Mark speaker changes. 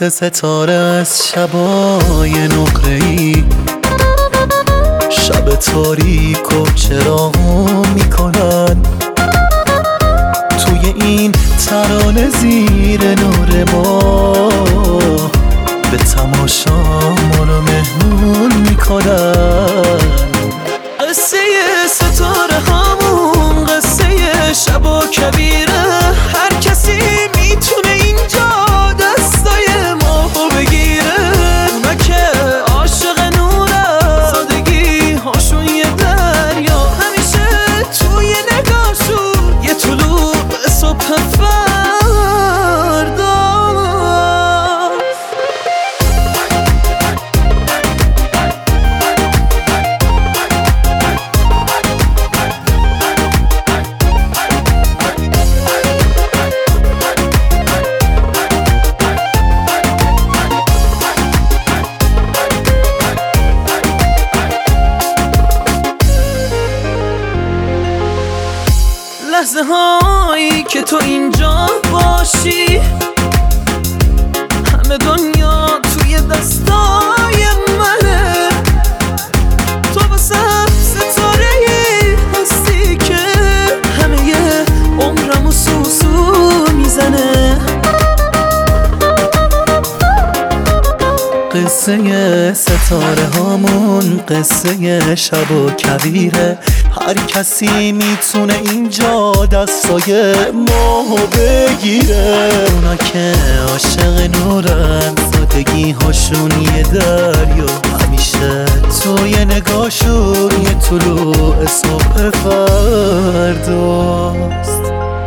Speaker 1: مثل ستاره از شبای نقره‌ای، شب تاریک و چراغو میکنن توی این ترانه زیر نور ما، به تماشا ما رو مهمون میکنن. قصه ستاره همون قصه شب و کبیره، هر کسی میتونه اینجا دستای ما بگیره. اونا که عاشق نورن، سادگی هاشون یه دریا، همیشه توی نگاهشون یه طلوع صبح فردا. لحظه هایی که تو اینجا باشی، همه دنیا توی دستای منه. تو واسه ستاره‌ای هستی که همه یه عمرمو سوسو میزنه. قصه ستاره هامون قصه شب و کبیره، هر کسی میتونه اینجا دستای ما بگیره. اونا که عاشق نورن، سادگی هاشون یه دریا، همیشه توی نگاهشون یه طلوع صبح فرداست.